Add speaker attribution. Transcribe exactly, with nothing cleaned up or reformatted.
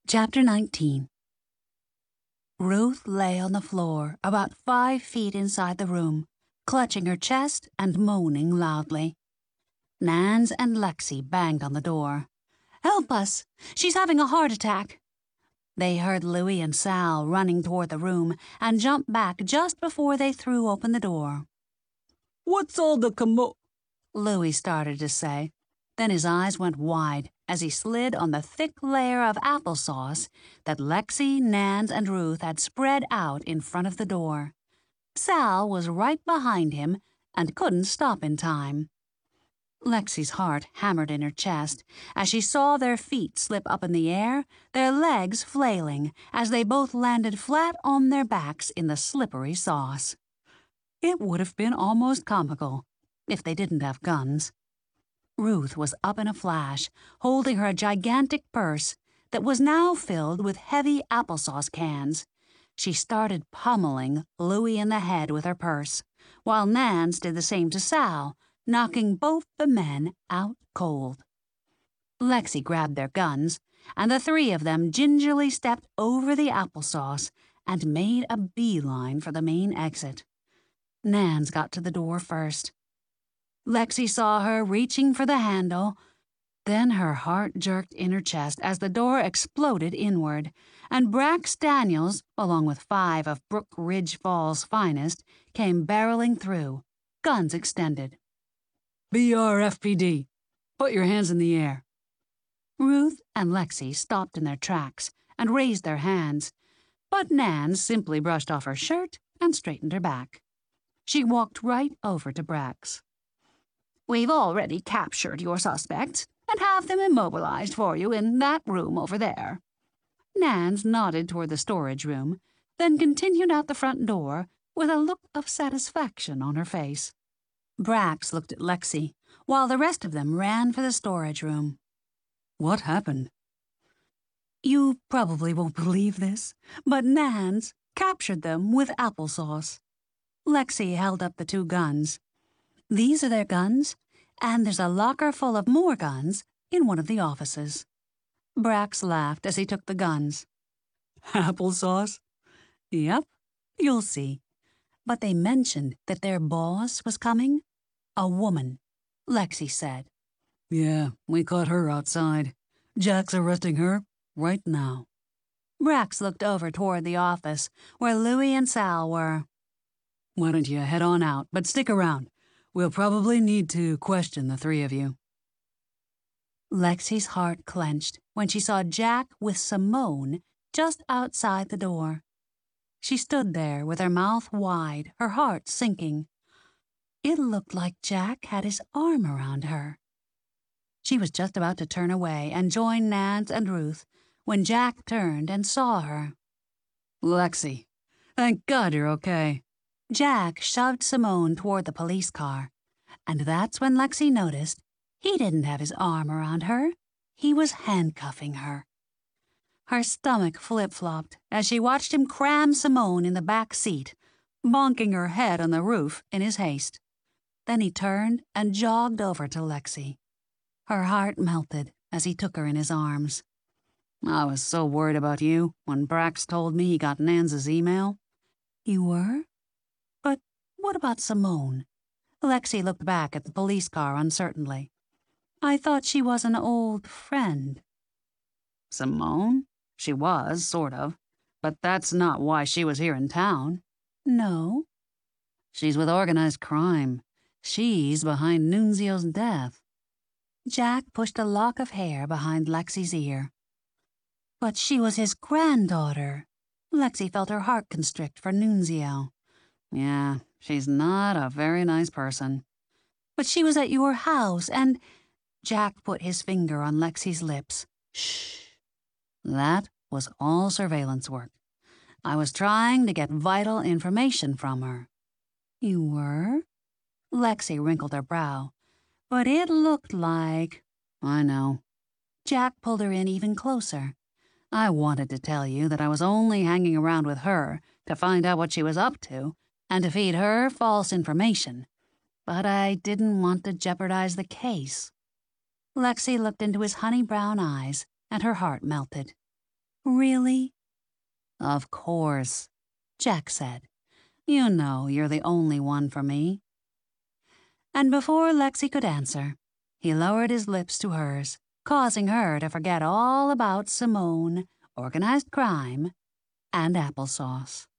Speaker 1: Chapter nineteen. Ruth lay on the floor about five feet inside the room, clutching her chest and moaning loudly. Nans and Lexi banged on the door. "Help us! She's having a heart attack!" They heard Louie and Sal running toward the room and jumped back just before they threw open the door.
Speaker 2: "What's all the commo—"
Speaker 1: Louie started to say. Then his eyes went wide as he slid on the thick layer of applesauce that Lexi, Nans, and Ruth had spread out in front of the door. Sal was right behind him and couldn't stop in time. Lexi's heart hammered in her chest as she saw their feet slip up in the air, their legs flailing as they both landed flat on their backs in the slippery sauce. It would have been almost comical if they didn't have guns. Ruth was up in a flash, holding her gigantic purse that was now filled with heavy applesauce cans. She started pummeling Louie in the head with her purse, while Nans did the same to Sal, knocking both the men out cold. Lexi grabbed their guns, and the three of them gingerly stepped over the applesauce and made a beeline for the main exit. Nans got to the door first. Lexi saw her reaching for the handle. Then her heart jerked in her chest as the door exploded inward, and Brax Daniels, along with five of Brook Ridge Falls' finest, came barreling through, guns extended.
Speaker 2: "B R F P D, put your hands in the air."
Speaker 1: Ruth and Lexi stopped in their tracks and raised their hands, but Nans simply brushed off her shirt and straightened her back. She walked right over to Brax. "We've already captured your suspects and have them immobilized for you in that room over there." Nans nodded toward the storage room, then continued out the front door with a look of satisfaction on her face. Brax looked at Lexi, while the rest of them ran for the storage room.
Speaker 2: "What happened?"
Speaker 1: "You probably won't believe this, but Nans captured them with applesauce." Lexi held up the two guns. "These are their guns, and there's a locker full of more guns in one of the offices." Brax laughed as he took the guns.
Speaker 2: "Applesauce?"
Speaker 1: "Yep, you'll see. But they mentioned that their boss was coming. A woman," Lexi said.
Speaker 2: "Yeah, we caught her outside. Jack's arresting her right now."
Speaker 1: Brax looked over toward the office where Louie and Sal were.
Speaker 2: "Why don't you head on out, but stick around. We'll probably need to question the three of you."
Speaker 1: Lexi's heart clenched when she saw Jack with Simone just outside the door. She stood there with her mouth wide, her heart sinking. It looked like Jack had his arm around her. She was just about to turn away and join Nans and Ruth when Jack turned and saw her.
Speaker 2: "Lexi, thank God you're okay."
Speaker 1: Jack shoved Simone toward the police car, and that's when Lexi noticed he didn't have his arm around her. He was handcuffing her. Her stomach flip-flopped as she watched him cram Simone in the back seat, bonking her head on the roof in his haste. Then he turned and jogged over to Lexi. Her heart melted as he took her in his arms.
Speaker 2: "I was so worried about you when Brax told me he got Nans's email."
Speaker 1: "You were? But what about Simone?" Lexi looked back at the police car uncertainly. "I thought she was an old friend."
Speaker 2: "Simone? She was, sort of. But that's not why she was here in town."
Speaker 1: "No?"
Speaker 2: "She's with organized crime. She's behind Nunzio's death."
Speaker 1: Jack pushed a lock of hair behind Lexi's ear. "But she was his granddaughter." Lexi felt her heart constrict for Nunzio.
Speaker 2: "Yeah, she's not a very nice person."
Speaker 1: "But she was at your house, and—" Jack put his finger on Lexi's lips.
Speaker 2: "Shh. That was all surveillance work. I was trying to get vital information from her."
Speaker 1: "You were?" Lexi wrinkled her brow. "But it looked like—"
Speaker 2: "I know."
Speaker 1: Jack pulled her in even closer.
Speaker 2: "I wanted to tell you that I was only hanging around with her to find out what she was up to and to feed her false information. But I didn't want to jeopardize the case."
Speaker 1: Lexi looked into his honey brown eyes, and her heart melted. Really?
Speaker 2: Of course, Jack said. You know you're the only one for me. And before Lexi could answer, he lowered his lips to hers, causing her to forget all about Simone, organized crime, and applesauce.